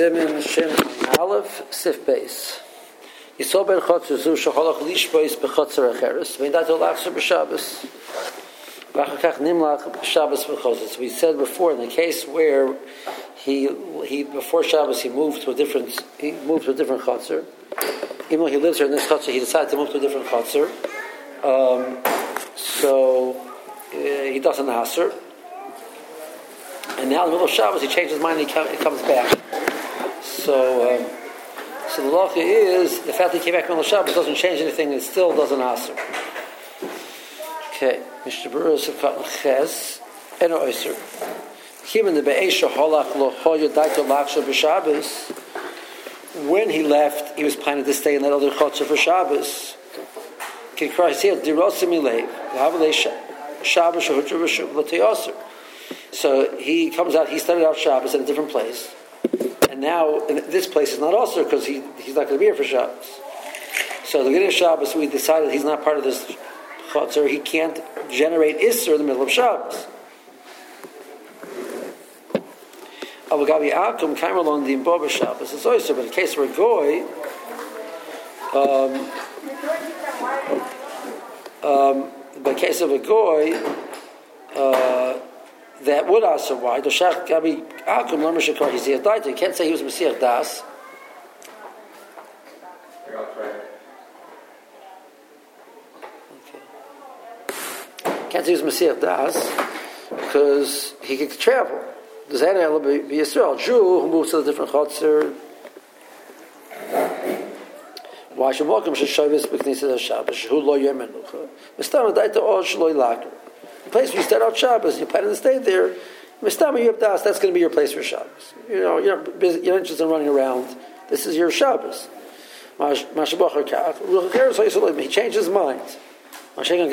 Simin Shin Aleph Sif Beis. Yisol ben Chotzer Zu Shacholach Lishbois Bechotzer Acheres. V'indato Lachzer B'Shabbos. V'achakach Nimlach B'Shabbos B'Chotzer. So we said before, in the case where he before Shabbos he moved to a different Chotzer. Even though he lives here in this Chotzer, he decided to move to a different Chotzer. So he does an Aser. And now in the middle of Shabbos, he changes his mind and he comes back. So the law is, the fact that he came back in the middle of Shabbos doesn't change anything, it still doesn't answer. Okay. Mr. Brewer is Ches, Eno Oyser. When he left, he was planning to stay in that other Chotzer for Shabbos. So he comes out, he started out Shabbos in a different place. And now this place is not also because he's not going to be here for Shabbos. So the beginning of Shabbos, we decided he's not part of this Chotzer. He can't generate Isser in the middle of Shabbos. Avagabi Akum came along the Imboba Shabbos. It's also, but in the case of a Goy, in the case of a Goy, that would also why the Shach Gabi Akum Lamer Shekar he's here died. You can't say he was Messiah Das. Okay. Can't say he was Messiah Das because he could travel. Does that be Yisrael? Jew who moves to a different Chotzer? Why should welcome Shabbos b'knisas Shabbos? Who lo yemenucha? Mistam daita or shloi laker. The place where you start out Shabbos, you plan to stay there. Mistam you have das. That's going to be your place for Shabbos. You're not interested in running around. This is your Shabbos. He changed his mind. But a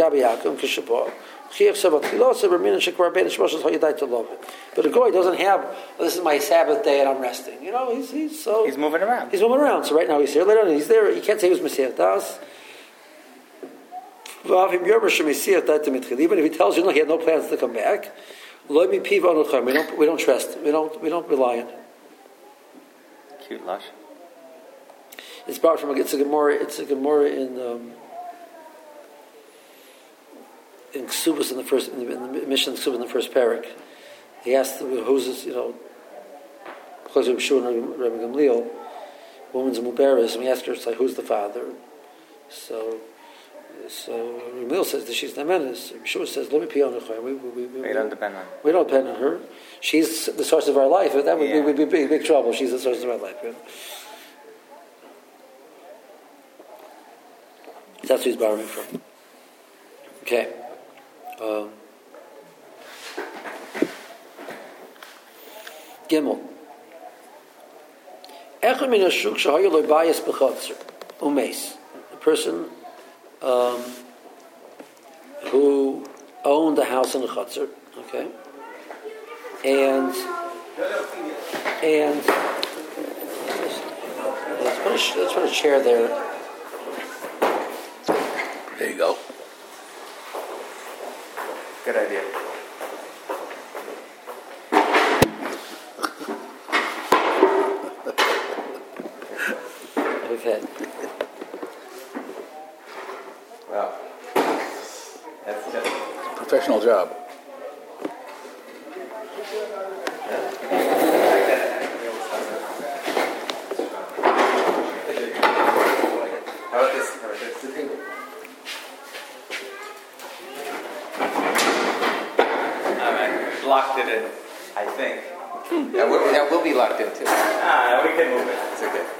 goy doesn't have, this is my Sabbath day and I'm resting. He's moving around. He's moving around. So right now he's here. Later on he's there. You can't say he was Messiah Das. Even if he tells you he had no plans to come back, we don't trust him. We don't rely on him. Cute lush. It's brought from it's a Gemara in Ksubas in the Mishnah Ksubas in the first parak. He asked who's this, because of Shua and Rabbi Gamliel, woman's Mubaris, and we asked her, it's like, who's the father? So Gamliel says that she's Nemenis. Shua says, let me pee on her. We don't depend on her. We don't depend on her. She's the source of our life. That would be big trouble. She's the source of our life. That's who he's borrowing from. Okay. Gimel. Echad min hashuk shehayu lo bayis b'chotzer umeis. A person who owned a house in a chotzer, okay, and let's put a chair there. There you go. Good idea. Okay. Wow. That's good. Professional job. How about this? Locked it in, I think. That will be locked in too. We can move it. It's okay.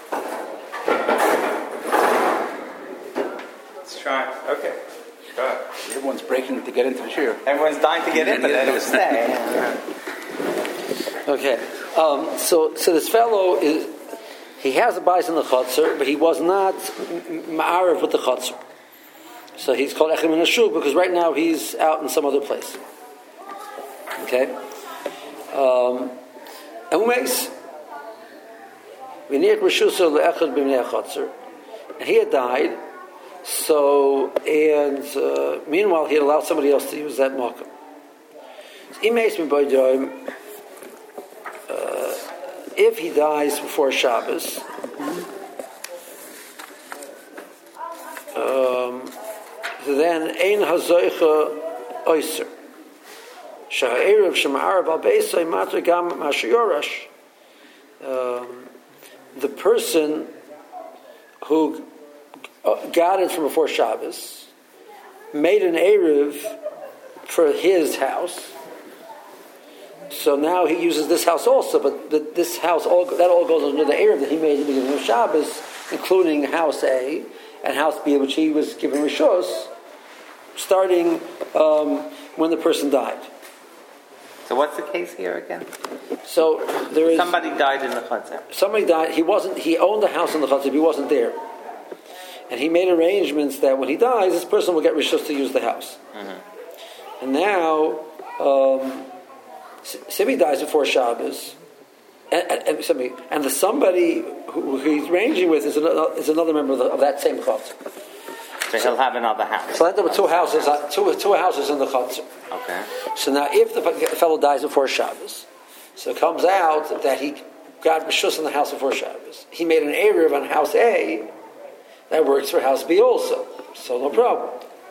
Let's try. Okay. Go ahead. Everyone's breaking to get into the chair. Everyone's dying to get in, but they don't stay. Okay. So this fellow he has a bias in the Chotzer, but he was not ma'ariv with the Chotzer. So he's called Echad min hashuk because right now he's out in some other place. Okay? And he had died, meanwhile he had allowed somebody else to use that makom. if he dies before Shabbos, then ein hazoicha oiser. Sha'erev shema'arav al beisay matter gam mashayorash. The person who got it from before Shabbos made an erev for his house. So now he uses this house also, but this house all goes under the erev that he made at the beginning of Shabbos, including house A and house B, which he was given rishos, starting when the person died. So what's the case here again? So there is Somebody died in the chutzner. somebody died. He owned the house in the chutzner. He wasn't there, and he made arrangements that when he dies, this person will get rishos to use the house. Mm-hmm. And now, if he dies before Shabbos, and the somebody who he's arranging with is another member of that same chutzner. So he'll have another house. So there were two houses in the chutzner. Okay. So now, if the fellow dies before Shabbos, so it comes out that he got rishus in the house before Shabbos. He made an erev on house A that works for house B also. So no problem.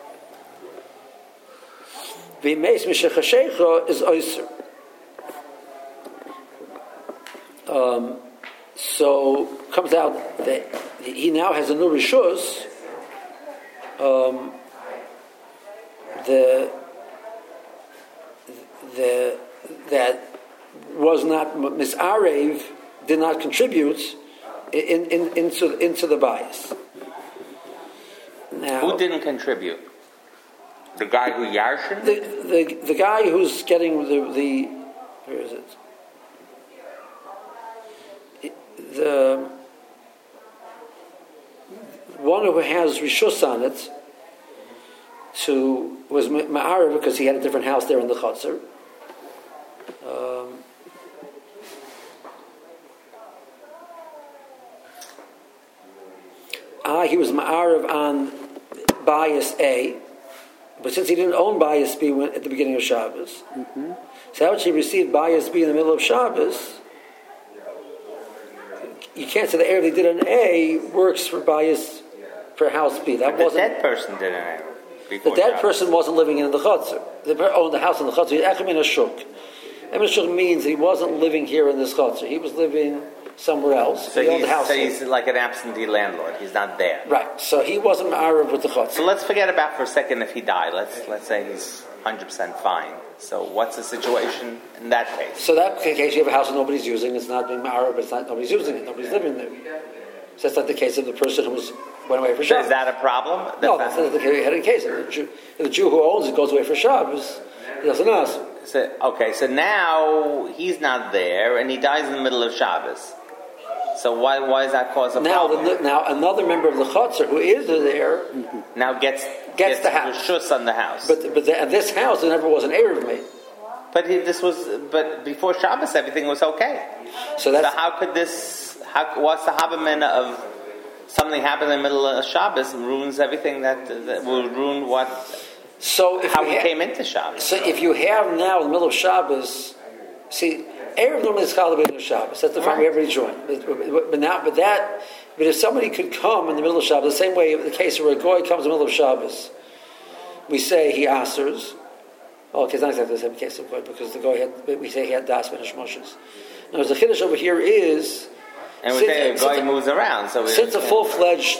V'meis mishachashecha is oiser. So comes out that he now has a new rishus. That was not misarev, did not contribute into the bias. Now, Who didn't contribute? The guy who yarshin? the guy who's getting the where is it? The one who has rishus on it was ma'arav because he had a different house there in the chutzner. He was ma'arav on bias A, but since he didn't own bias B at the beginning of Shabbos, so how he received bias B in the middle of Shabbos, you can't say the erev they did an A works for bias for house B. That The wasn't dead person did an error. the dead person wasn't living in the chutzner. They owned the house in the chutzner. He's echem in a shuk. Echem in a shuk means he wasn't living here in this chutzner. He was living somewhere else. So he owned the house. he's like an absentee landlord. He's not there. Right. So he wasn't ma'arav with the chutzner. So let's forget about for a second if he died. Let's say he's 100% fine. So what's the situation in that case? So that case, you have a house that nobody's using. It's not being ma'arav, but it's not nobody's using it. Nobody's living there. So that's not the case of the person who went away for So Shabbos. is that a problem? No, that's not the case. If the Jew who owns it goes away for Shabbos, he doesn't ask. So now he's not there, and he dies in the middle of Shabbos. So why does that cause a problem? Now another member of the chutzner who is there Now gets the house. Rishus on the house. But this house, there never was an erev made. But before Shabbos, everything was okay. So how could this? What's the habamina of something happened in the middle of Shabbos and ruins everything that will ruin what? So how we came into Shabbos. So if you have now in the middle of Shabbos, see, erev normally is called the middle of Shabbos. That's the time we everybody join. But if somebody could come in the middle of Shabbos, the same way in the case where a goy comes in the middle of Shabbos, we say he asers. Oh, okay, it's not exactly the same case of goy because the goy we say he had das ben hashmoshes. Now, the chiddush over here is. And we say a guy moves around, so since a full-fledged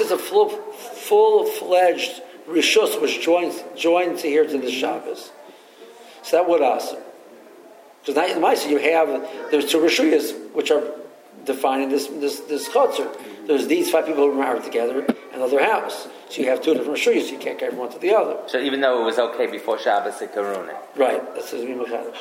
rishus was joined to here to the Shabbos, so that would ask. Because now in Maisa you have there's two rishuyas which are defined in this chutzner. There's these 5 people who are married together and another house, so you have 2 different rishuyas. So you can't carry from one to the other. So even though it was okay before Shabbos, it could ruin it. Right. That's the Mimachadish.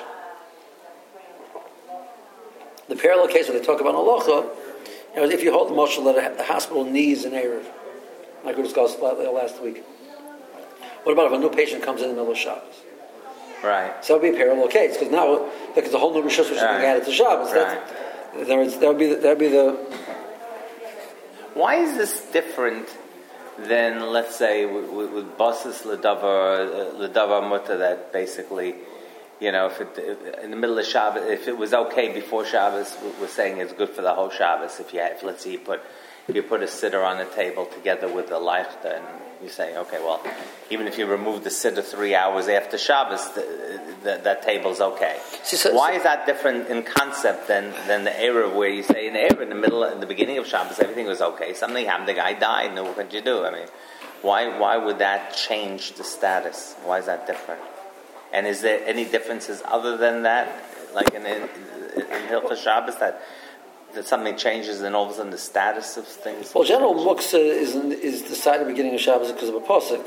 The parallel case where they talk about halacha, if you hold the moshel that the hospital needs an erev, like we discussed last week. What about if a new patient comes in the middle of Shabbos? Right. So that would be a parallel case because now there's a whole new rishus which is being added to Shabbos. Right. That would be the. Why is this different than, let's say, with basis ledavar mutter, that basically if in the middle of Shabbos, if it was okay before Shabbos, we're saying it's good for the whole Shabbos. If let's say you put a siddur on the table together with the leichter, and you say, okay, well, even if you remove the siddur 3 hours after Shabbos, that table's okay. Why is that different in concept than the Erev, where you say in the Erev, in the beginning of Shabbos, everything was okay. Something happened, the guy died, what could you do? I mean, why would that change the status? Why is that different? And is there any differences other than that, like in Hilchos Shabbos, that something changes and all of a sudden the status of things? Well, general muksa is decided at the beginning of Shabbos because of a pasuk.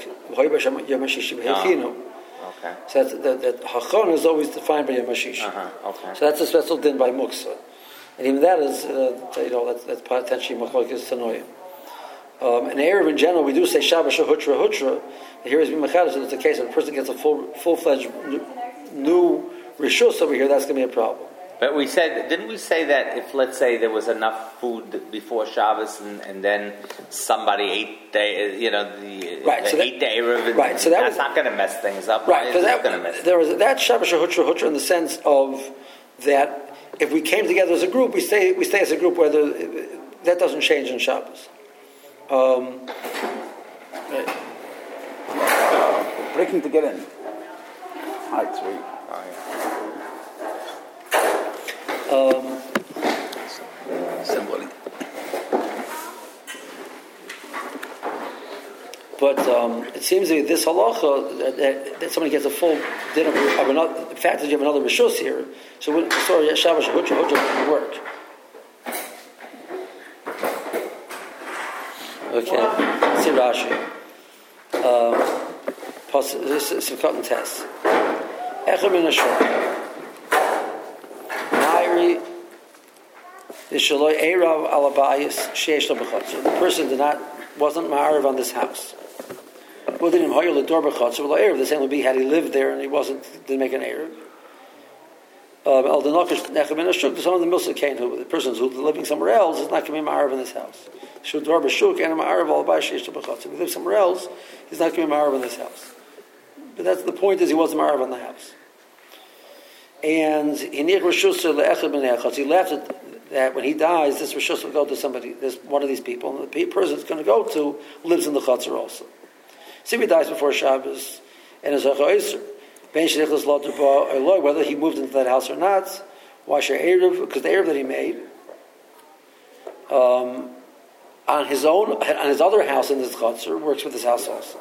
Okay. So that hachon is always defined by Yom HaShishi. Okay. So that's a special din by muksa, and even that is that's potentially machlokes tanoim. In Erev in general, we do say Shabbos hutra. Here is b'machadus, and it's the case that a person gets a full-fledged new rishus over here. That's going to be a problem. But didn't we say that if, let's say, there was enough food before Shabbos and then somebody ate the Erev, right? So that's not going to mess things up. Right? Because there was that Shabbos hutra in the sense of that if we came together as a group, we stay as a group. Whether that doesn't change in Shabbos. Right. Breaking to get in. All right, sweet. Somebody. But it seems to be this halacha that somebody gets a full dinner of another. The fact that you have another rishus here, so Shabbos hutra wouldn't work. Okay, see Rashi. This is a cut and test. Echem in a short. Nairi the shaloi eirav alabayis sheish lo b'chotzer. The person wasn't ma'ariv on this house. Within him hoyel the door b'chotzer. Well, eirav the same would be had he lived there and he didn't make an eirav. El denokish nechem in a shuk. Some of the milsa kain who the persons who are living somewhere else is not going to be ma'ariv in this house. Shul door b'shuk and ma'ariv alabayis sheish lo b'chotzer. If he lives somewhere else, he's not going to be ma'ariv in this house. But that's the point: is he wasn't ma'ariv in the house. And he left it that when he dies, this rishus will go to somebody. There's one of these people, and the person it's going to go to lives in the chutzner also. See, if he dies before Shabbos, and is whether he moved into that house or not, because the erev that he made on his other house in this chutzner works with his house also.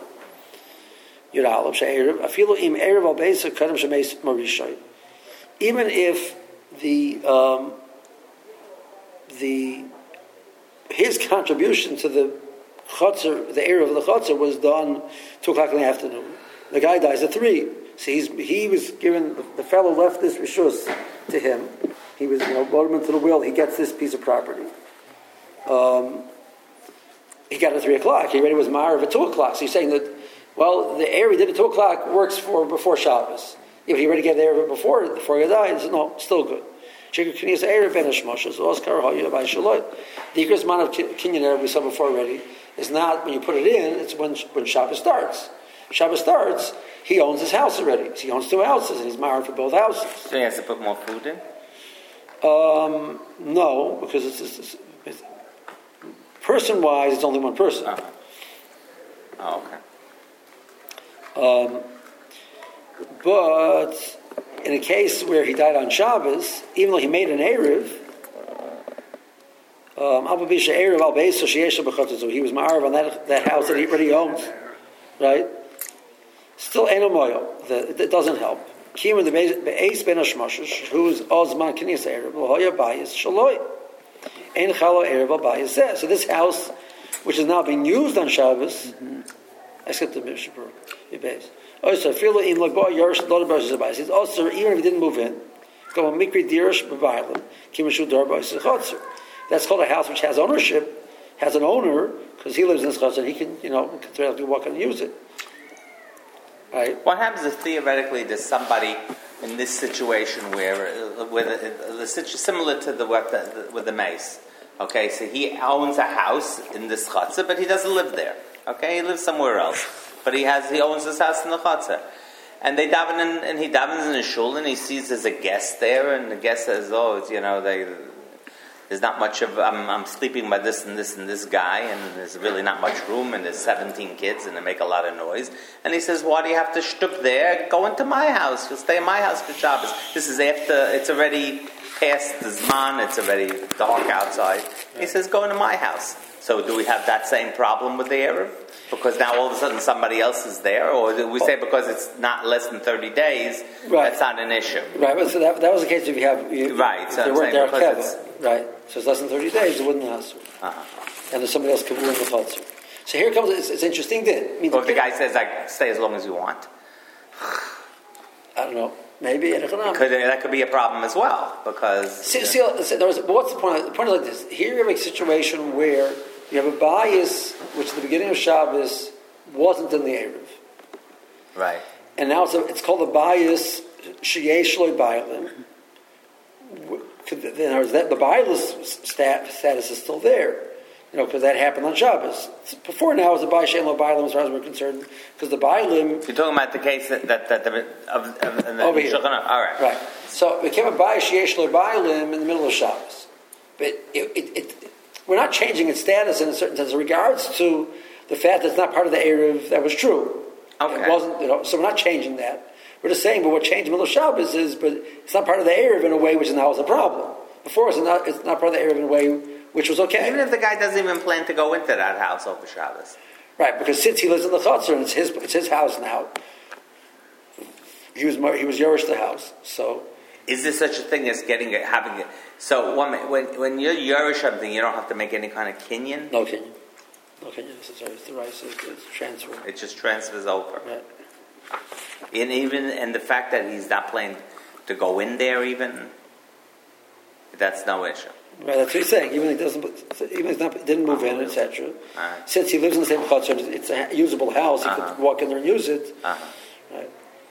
Even if his contribution to the chutzner, the erev of the chutzner, was done 2:00 in the afternoon. The guy dies at 3. So he was given, the fellow left this rishus to him. He was brought him into the will. He gets this piece of property. He got it at 3:00. He already was ma'ariv at 2:00. So he's saying that, well, the erev he did at 2:00 works for before Shabbos. If he already get there before he died, no, still good. The increased amount of kinyan erev we saw before already is not when you put it in; it's when Shabbos starts. Shabbos starts, he owns his house already. So he owns 2 houses, and he's married for both houses. So he has to put more food in? No, because it's person-wise, it's only one person. Oh, okay. But in a case where he died on Shabbos, even though he made an Erev, so he was ma'ariv on that house that he already owns, right? Still, it doesn't help. Who is Ozman K'niyas Erev? So this house, which is now being used on Shabbos, except the Mishpur, also, it's also, even if he didn't move in, that's called a house which has ownership, has an owner, because he lives in this house and he can, theoretically walk and use it. Right? What happens if theoretically there's somebody in this situation where similar to with the mace? Okay, so he owns a house in this chutzah, but he doesn't live there. Okay, he lives somewhere else. But he owns this house in the chutzah. And they daven and he davens in the shul, and he sees there's a guest there, and the guest says, "Oh, it's, there's not much of I'm sleeping by this and this and this guy, and there's really not much room, and there's 17 kids, and they make a lot of noise." And he says, "Why do you have to shtup there? Go into my house. You'll stay in my house for Shabbos." This is after it's already past the Zman. It's already dark outside. He says, "Go into my house." So do we have that same problem with the Erev? Because now all of a sudden somebody else is there? Or do we say because it's not less than 30 days, that's not an issue? Right, but so that was the case if you have... Right, so they I'm weren't saying there because Right, so it's less than 30 days, it wouldn't have. And there's somebody else kavu in the chutzner. So here comes, it's interesting then. Or if the guy says, stay as long as you want. I don't know. Maybe in economics. That could be a problem as well, because... But what's the point? The point is like this. Here you have a situation where you have a bias, which at the beginning of Shabbos wasn't in the Erev. Right. And now it's called a bias, sheyesh loy bailim. The bias status is still there. Because that happened on Shabbos. Before now, it was a bias sheyesh loy bailim as far as we're concerned. Because the bailim... You're talking about the case of over here. All right. Right. So it became a bias sheyesh loy bailim in the middle of Shabbos. But we're not changing its status in a certain sense in regards to the fact that it's not part of the Erev. That was true. Okay. It wasn't, so we're not changing that. We're just saying, but what changed in the middle of Shabbos is, but it's not part of the Erev in a way which now is a problem. Before it's not part of the Erev in a way which was okay. Even if the guy doesn't even plan to go into that house over Shabbos. Right, because since he lives in the chutzner and it's his house now, he was Yerush the house. So, is there such a thing as having it? So when you're Yerush something, you don't have to make any kind of kinyan. No kinyan. It's the rice. It's transfer. It just transfers over. Right. And the fact that he's not planning to go in there, even that's no issue. Right, that's what he's saying. Even if he didn't move in, etc. Right. Since he lives in the same chutzner, it's a usable house. He could walk in there and use it. Right.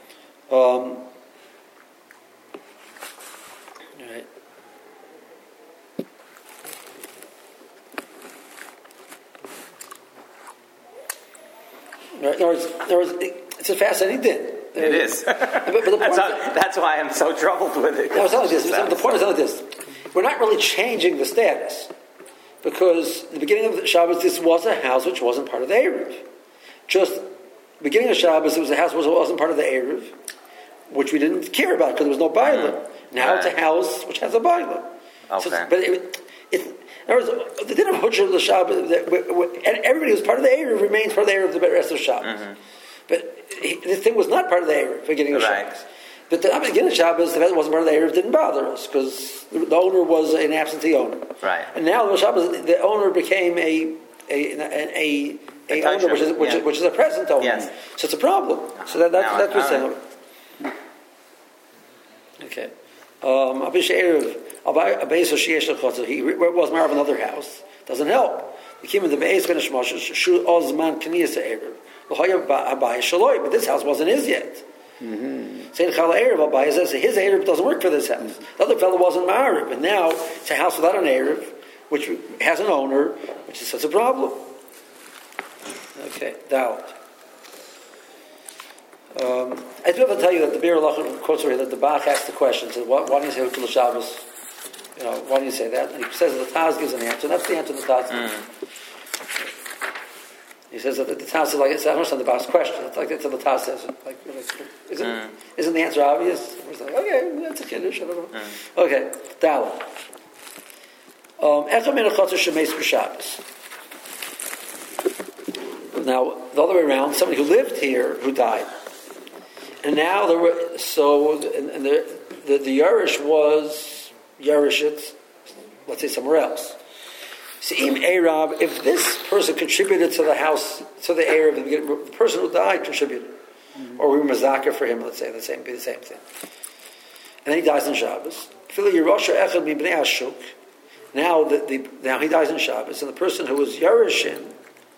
Right. In other words, it's a fascinating thing. It is. But the point that's why I'm so troubled with it. The point is like this. We're not really changing the status. Because at the beginning of the Shabbos, this was a house which wasn't part of the Erev. Just beginning of Shabbos, it was a house which wasn't part of the Erev, which we didn't care about because there was no Bailim. Now it's a house which has a Bailim. Okay. So in other words, the din of Hudshah of the Shabbos, and everybody who's part of the Erev remains part of the Erev the rest of Shabbos. But this thing was not part of the Erev beginning of Shabbos. But the beginning of Shabbos, the fact it wasn't part of the Erev didn't bother us because the owner was an absentee owner. Right. And now the Shabbos, the owner became a owner which is a present owner. Yes. So it's a problem. So that's what's saying. Okay. Abish Erev, Abayis Sheyesh Lechotzer. He was married of another house. Doesn't help. He came in the Beis Ben Shmosh Shu Ozman Kniyas Erev. But this house wasn't his yet. Saying Chala Erev, Abayis says his Erev doesn't work for this house. The other fellow wasn't married, and now it's a house without an Erev, which has an owner, which is such a problem. Okay, doubt. I do have to tell you that the Bir Lachan quotes over here that the Bach asked the question, said, why do you say Hutul Shabbos? Why do you say that? And he says that the Taz gives an answer, and that's the answer the Taz gives. He says that the Taz is like, I don't understand the Bach's question. It's like that's what the Taz says. Isn't the answer obvious? It's like, okay, that's a kiddush, I don't know. Okay, Dalet. Echad min hachotzer shemeis b'Shabbos. Now, the other way around, somebody who lived here who died. And now the Yerush was Yerushit, let's say somewhere else. Se'im Eirav, if this person contributed to the house, to the Eirav, the person who died contributed. Or we were Mazaka for him, let's say, the same thing. And then he dies in Shabbos. Now he dies in Shabbos, and the person who was Yerushin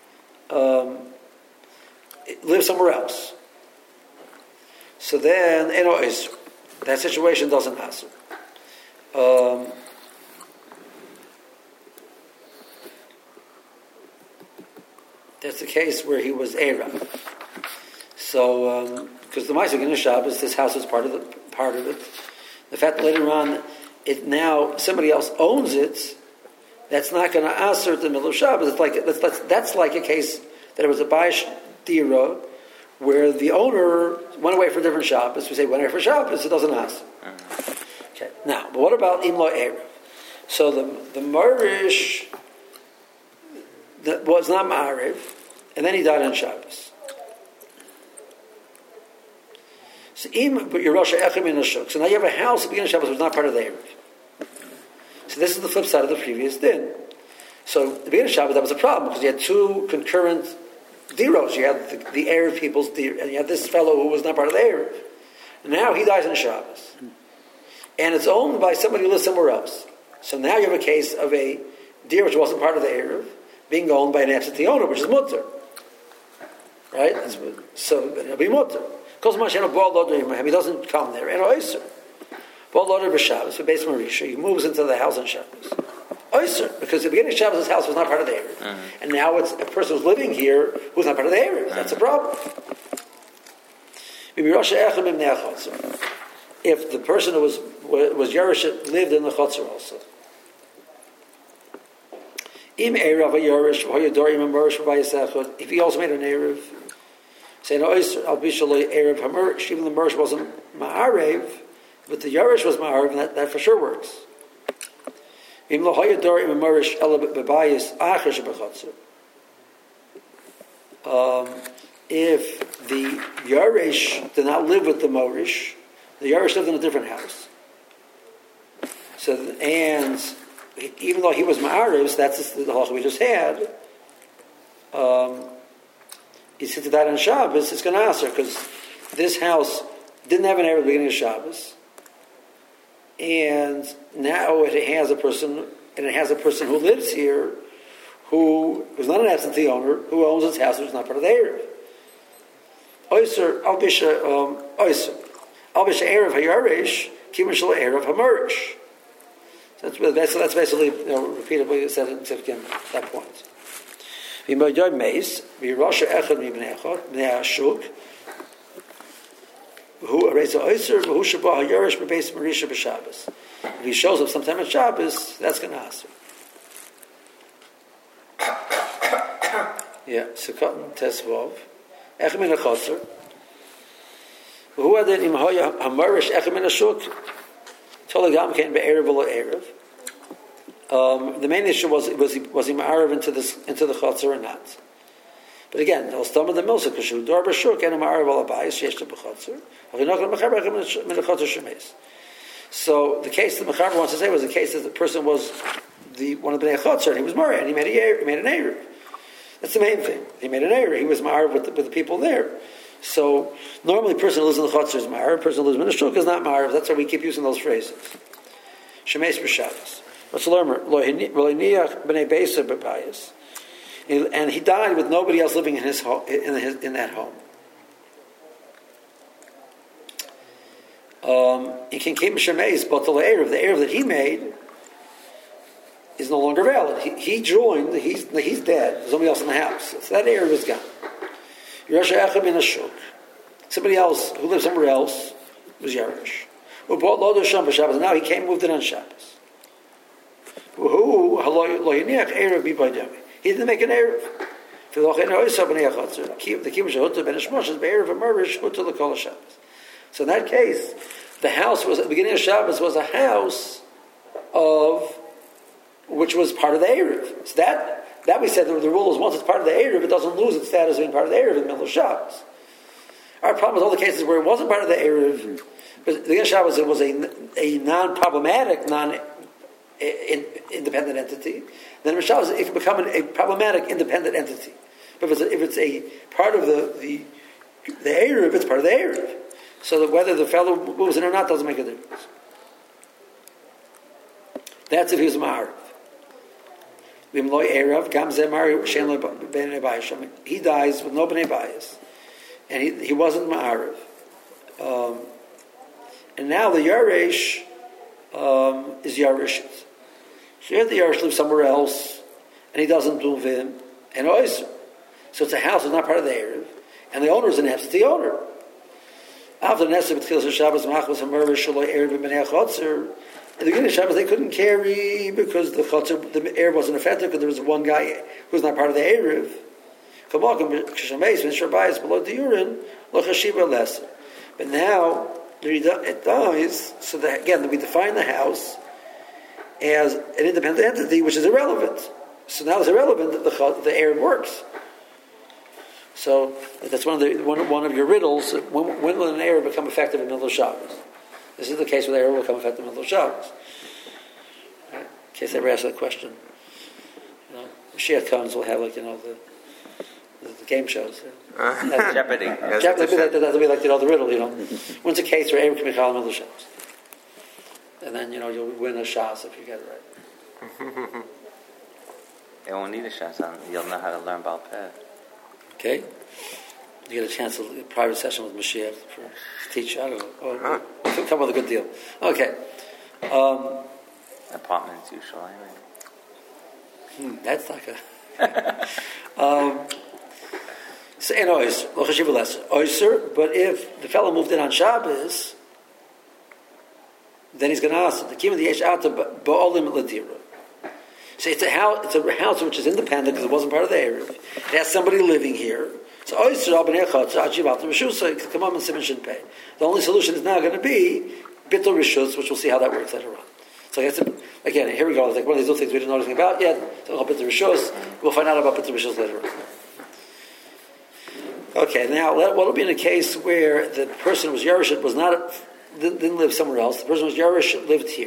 lives somewhere else. So then, that situation doesn't answer. That's the case where he was Eirav. So because the Ma'aseh Beginning of Shabbos, this house is part of it. The fact that later on, it now somebody else owns it, that's not going to answer the middle of Shabbos. It's like that's like a case that it was a Bayish Dira, where the owner went away for different Shabbos. We say went away for Shabbos, it doesn't answer. Okay. Now, but what about Imlo Erev? So the Marish that was not Ma'ariv, and then he died on Shabbos. So but you're Rosh Echem in the Shuk. So now you have a house at the beginning of Shabbos was not part of the Erev. So this is the flip side of the previous din. So at the beginning of Shabbos that was a problem because you had two concurrent diros. You had the Erev people's dir, and you had this fellow who was not part of the Erev. And now he dies on Shabbos. And it's owned by somebody who lives somewhere else. So now you have a case of a dir which wasn't part of the Erev being owned by an absentee owner, which is mutter. Right? So it'll be mutter. He doesn't come there. And Oyser. Baal Loder b'Shabbos, for Beis Marisha, he moves into the house on Shabbos. Oyser, because at the beginning of Shabbos, his house was not part of the Erev. And now it's a person who's living here who's not part of the Erev. That's a problem. If the person who was Yerush lived in the Chotzer also. If he also made an Erev, say no Oyser, Al Bishaloi Erev HaMerish, even the Merish wasn't Ma'arev, but the Yerush was Ma'arev, and that for sure works. If the Yerush did not live with the Morish, the Yerush lived in a different house. So, and even though he was Ma'arev, so that's the halacha we just had, he said to that on Shabbos, it's going to answer, because this house didn't have an Erev at the beginning of Shabbos, and now it has a person who lives here, who is not an absentee owner, who owns his house, which is not part of the Erev. Oyser, Albisha Erev HaYaresh, Kimin Shal Erev HaMerish. That's basically repeated what you said in that point. If he shows up sometime at Shabbos, that's going to answer. Yeah, Sukkot Tesvav. Echem in a Chotzer. Who had im Hoya Hamarish Echem in a Shuk? Tolagam came be'erev or erev. The main issue was he ma'arev into the Chotzer or not? But again, the stum of the milsa kashu dor b'shuk and ma'arev al abayis sheyesh to b'chotzer. So the case that Mechaber wants to say was the case that the person was one of the Bnei Chotzer, and he was married, and he made an erev. That's the main thing. He made an erev. He was ma'arev with the people there. So normally, a person who lives in the Chotzer is ma'arev. A person who lives in the shuk is not ma'arev. That's why we keep using those phrases. Shemeis b'Shabbos. What's the learner? Lo hiniach b'nei beisa b'bayis. And he died with nobody else living in his home, in that home. He can keep Shemeis, but the erev that he made is no longer valid. He joined. He's dead. There's nobody else in the house. So that erev is gone. Yerush Echem in a shuk. Somebody else who lives somewhere else was Yerush. Who bought Lo Dosham b'Shabbos. Now he moved it on Shabbos. He didn't make an erev. The so in that case, the house was at the beginning of Shabbos was a house of which was part of the erev. So that we said the rule is once it's part of the erev, it doesn't lose its status of being part of the erev in the middle of Shabbos. Our problem with all the cases where it wasn't part of the erev, but the beginning of Shabbos it was a non-problematic, independent entity. Then in Shabbos it can become a problematic independent entity. But if it's a part of the erev, it's part of the erev. So that whether the fellow moves in or not doesn't make a difference. That's if he was ma'arev. He dies with no bnei bayis, and he wasn't ma'arev. And now the Yerush is Yerush. So here the Yerush lives somewhere else, and he doesn't move in, and oyser. So it's a house that's not part of the erev, and the owner is an absentee owner. After Nesa B'tchilas Shabbos Machmas HaMerish Shaloi Erev B'Menei HaChotzer, at the beginning of Shabbos they couldn't carry because the Chotzer, the Erev wasn't affected because there was one guy who was not part of the Erev. But now it dies, so that again we define the house as an independent entity, which is irrelevant. So now it's irrelevant that the Erev works. So that's one of your riddles. When will an Erev become effective in the middle of Shabbos? This is the case where the Erev will become effective in the middle of Shabbos. Right? In case they ever ask that question, Mashiach comes, we'll have the game shows. Jeopardy. That'll be like the riddle. When's a case where Erev can be called in the middle of Shabbos? And then you'll win a Shabbos if you get it right. You won't need a Shabbos. You'll know how to learn Baal Peh. Okay, you get a chance to a private session with Mashiach for teach. I don't know. Come with a good deal. Okay. Apartments usually. That's like a. So in oyster, but if the fellow moved in on Shabbos, then he's going to ask the kim the yesh out ba'olim ladira. So it's a house which is independent because it wasn't part of the Erev. It has somebody living here. So oyster b'nei chotzer achivat rishus come on and Simon shouldn't pay. The only solution is now going to be bittul rishus, which we'll see how that works later on. So again, here we go. It's like one of these little things we didn't know anything about yet. So bittul rishus. We'll find out about bittul rishus later on. Okay, now what will be in a case where the person who was Yerush didn't live somewhere else. The person who was Yerush lived here.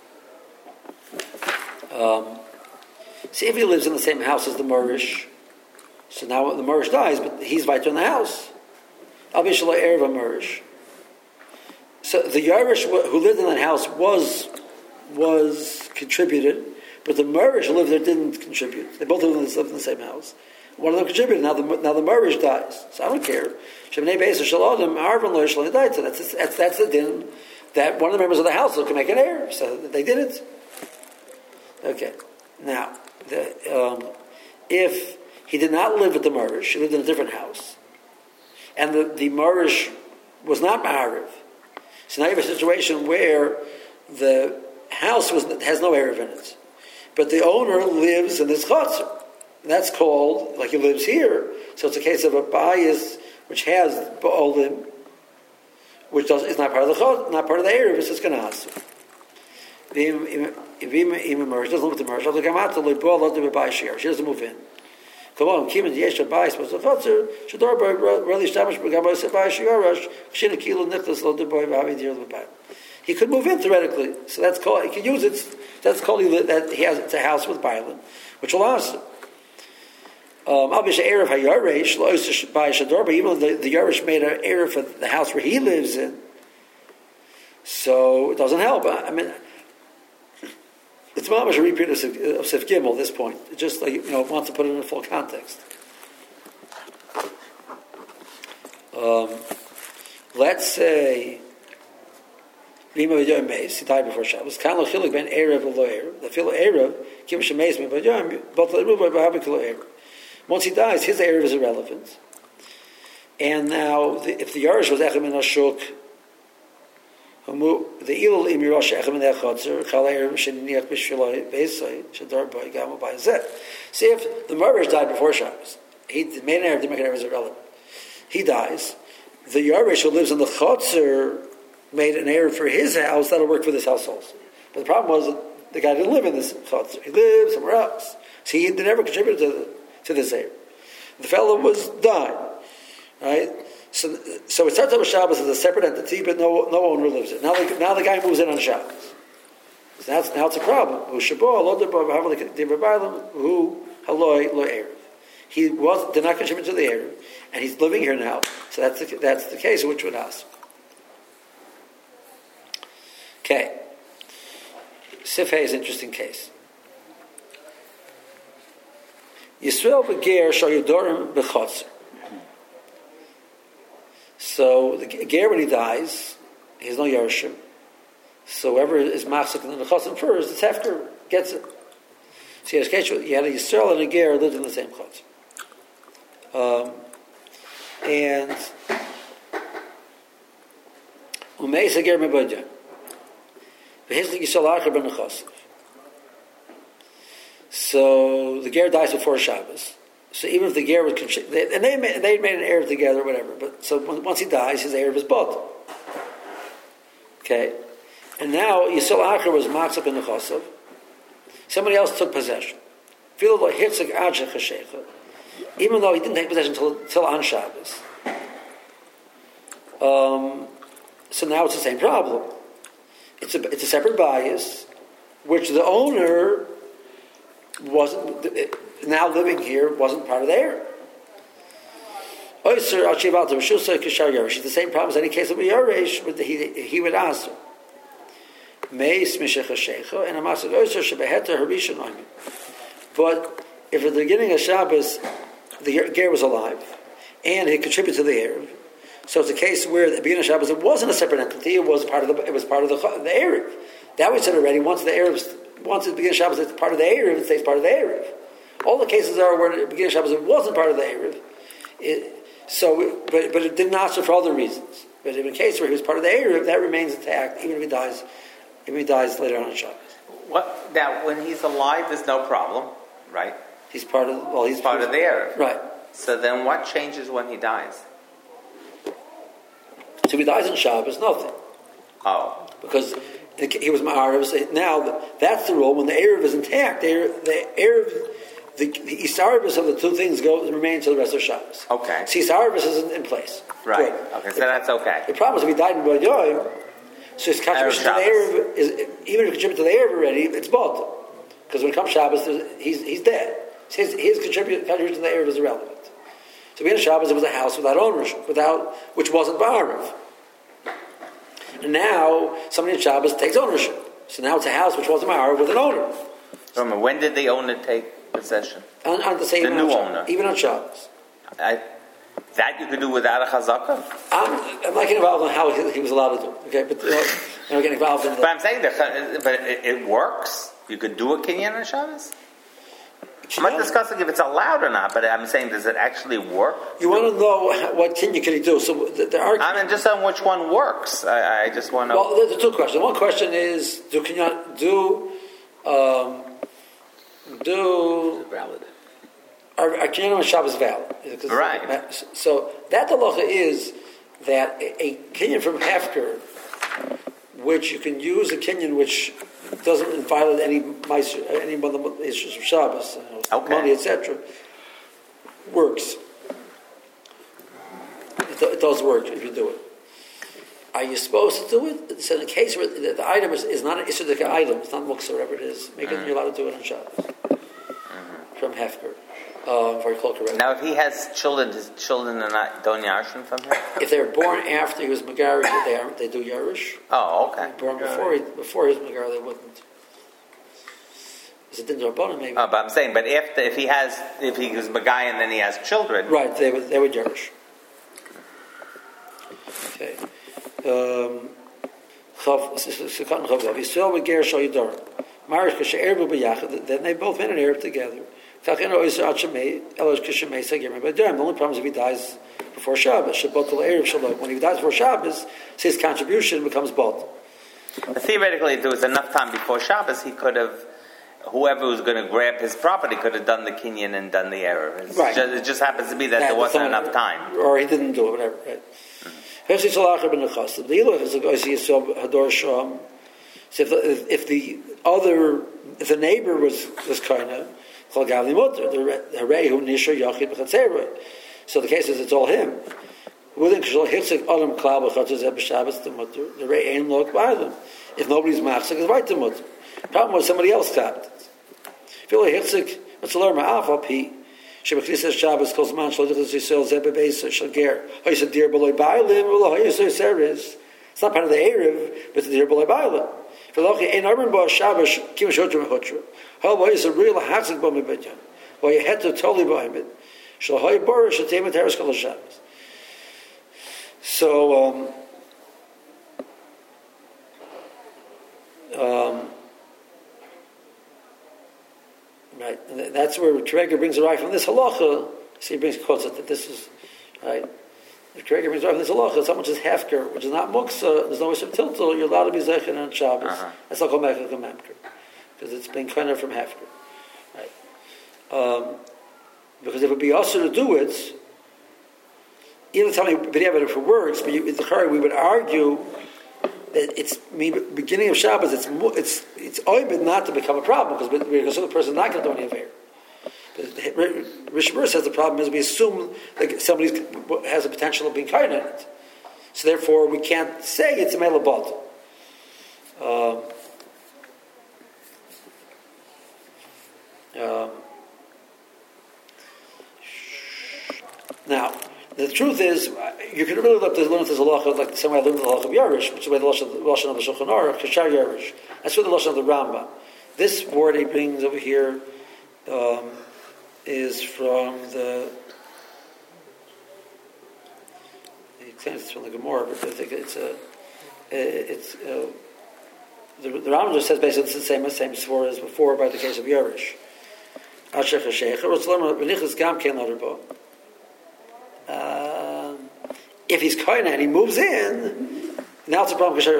See if he lives in the same house as the Morish. So now the Morish dies, but he's right in the house. Al Bishallah Erev Morish. So the Yerush who lived in that house was contributed, but the Morish who lived there didn't contribute. They both lived in the same house. One of them contributed. Now the Morish dies. So I don't care. That's the din that one of the members of the house can make an heir. So they did it. Okay. Now, if he did not live with the Morish, he lived in a different house, and the Morish was not Ma'ariv, so now you have a situation where the house has no Erev in it, but the owner lives in this Chotzer. That's called, like he lives here. So it's a case of a bayis which has ba'olim, which is not part of the chod, not part of the Erev, it's just ganas. If even Merish doesn't live with the Merish, she doesn't move in. Come on, Kim and Yesh Bayis was the Chotzer, Shador Boy really established Begabos Bayis Yorash, Shina Kilo Nicholas Lo de Boy Vavi Dear Lebai. He could move in theoretically, so that's called. He can use it. That's called that he has. It's a house with Bailan, which will ask. Even though the Yerush made an Erev for the house where he lives in, so it doesn't help. I mean, it's mamash a repeat of Sif Gimel at this point. It just wants to put it in a full context. Let's say he died before Shabbos. The filo Erev kim shemeis me b'yom but l'ruba b'havi kilo Erev. Once he dies, his Erev is irrelevant. And now, if the Yerush was Echem in Ashuk, the Ilul im Yerush Echem in Echotzer, Chal Erev Sheniniach B'Shviloi Beisai Shadar B'Y Gamo B'Yazet. See, if the Merish died before Shabbos, he made an Erev, didn't make an Erev is irrelevant. He dies. The Yerush who lives in the Chotzer made an Erev for his house, that'll work for this house also. But the problem was that the guy didn't live in this Chotzer. He lived somewhere else. So he never contributed to this Erev. The fellow was died, right? So it starts out with Shabbos as a separate entity, but no owner lives in. Now the guy moves in on Shabbos. So now it's a problem. He did not contribute to the Erev, and he's living here now. So that's the case which would ask. Okay, Sifhei is an interesting case. Yisrael v'ger shayodorim b'chotzer. So the ger, when he dies, he has no Yerushim. So whoever is machzik in the chotzer first, the tefker gets it. So you had a Yisrael and a ger lived in the same chotzer. Umeis hager mebadyan. V'hizlik yisol acher ben nechasav. So the ger dies before Shabbos. So even if the ger was and they made an erev together, whatever. But so once he dies, his erev is bought. Okay, and now Yisol Acher was matzah in the chasav. Somebody else took possession. Even though he didn't take possession until on Shabbos. So now it's the same problem. It's a separate bias, which the owner wasn't now living here wasn't part of the heir. It's the same problem as any case of a Yaresh, he would answer. But if at the beginning of Shabbos the ger was alive and he contributed to the Erev, so it's a case where at the beginning of Shabbos it wasn't a separate entity; it was part of the Erev. That we said already. Once at the beginning of Shabbos it's part of the Erev, it stays part of the Erev. All the cases are where at the beginning of Shabbos it wasn't part of the Erev. But it didn't answer for other reasons. But in a case where he was part of the Erev, that remains intact, even if he dies. If he dies later on in Shabbos. What now? When he's alive, there's no problem, right? He's part of the Erev, right? So then, what changes when he dies? So if he dies on Shabbos, nothing. Oh, because he was ma'arav. Now that's the rule. When the Erev is intact, the Erev. The Isarvis of the two things remain until the rest of Shabbos. Okay. See, Isarvis is in place. Right. Good. Okay, so that's okay. The problem is if he died in Boyoy, so his contribution to the Erev is, even if he contributed to the Erev already, it's bought. Because when it comes Shabbos, he's dead. His contribution to the Erev is irrelevant. So being Shabbos, it was a house without ownership, which wasn't Ba'arav. And now, somebody in Shabbos takes ownership. So now it's a house which wasn't Ba'arav with an owner. Remember, when did the owner take possession? On the new owner. Even on Shabbos. That you could do without a chazakah? I'm not getting involved in how he was allowed to do it. Okay, but I'm getting involved in But I'm saying it works. You could do a kinyan on Shabbos? I'm not discussing if it's allowed or not, but I'm saying, does it actually work? You want to know what kinyan can he do? So there are. I mean, just on which one works. I just want to. Well, there's two questions. One question is, do kinyan do valid? Are kinyan on Shabbos valid? Right. So that halacha is that a kinyan from Hefker, which you can use a kinyan which doesn't violate any of the issues of Shabbos, money, etc., works. It does work if you do it. Are you supposed to do it? So in a case where the item is not an Issur item, it's not muksa, whatever it is, you're allowed to do it on Shabbos. From Hefker. Very close, correct. Now, if he has children, his children are not don't yarshin from him? If they're born after he was Megar, they do Yarush. Oh, okay. Born before he was Megar, they wouldn't. Is it Din Rabbanan, maybe? But I'm saying, but if he was Megai and then he has children, right? They would Yarush. Okay. Then they both made an Arab together. The only problem is if he dies before Shabbos. When he dies before Shabbos, his contribution becomes bought. Theoretically, if there was enough time before Shabbos, he could have, whoever was going to grab his property could have done the kinyan and done the error. Right. It just happens to be that there wasn't enough time. Or he didn't do it, whatever. Right? So if the neighbor was kind of, so the case is it's all him. If nobody's machzik, it's right to mutter. Problem was somebody else stopped it. What's the learn? Shabbos calls man it's not part of the Erev, but it's the Dir B'loi Ba'alim. For the Lochi, Ein Arben Bo Shabbos, Kim Shotra Mechutra. How boy is a real Hatzak Bo Mebedyan. Why you had to totally buy him. Shall Hoy Bor, shall Temet Harris Kol Shabbos. So, right, and that's where Treger brings it right from this halacha. See, he brings quotes that this is right. If Karega brings Rav, there's a law. It's how much is hefker, which is not muksa. There's no wish of tiltal. You're allowed to be zeichen on Shabbos. That's not called mechak and memker, because it's been kind of from hefker, right? Because if it would be also to do it, even tell me, but yeah, but if it works, but the Chari, we would argue that it's beginning of Shabbos. It's oibid not to become a problem because the person is not going to do any affair. Rishmer says the problem is we assume that somebody has a potential of being kind in it, so therefore we can't say it's a melabot. Now, the truth is, you can really look to learn this halacha like the same way I learned the halacha of Yerush, which is the way the lashon of the Shulchan Aruch, Kashar Yerush. That's what the lashon of the Rambam. This word he brings over here is from the Gemara, but I think the Rambam just says basically it's the same svara as before by the case of Yerush. If he's kind and he moves in, now it's a problem. So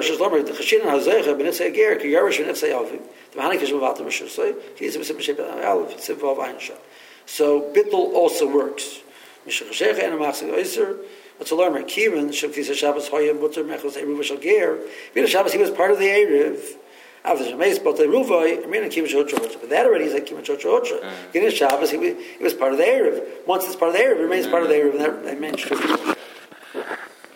bittul also works. What's a learner? Kivin Shabbos Hoyim Mutter Mechos Eruv Shal Ger. Shabbos he was part of the Erev. After Shemeis, but the Ruvoi, but that already is like Kivin Chochotra. Getting Shabbos, he was part of the Erev. Once it's part of the Erev, it remains part of the Erev, and that remains true.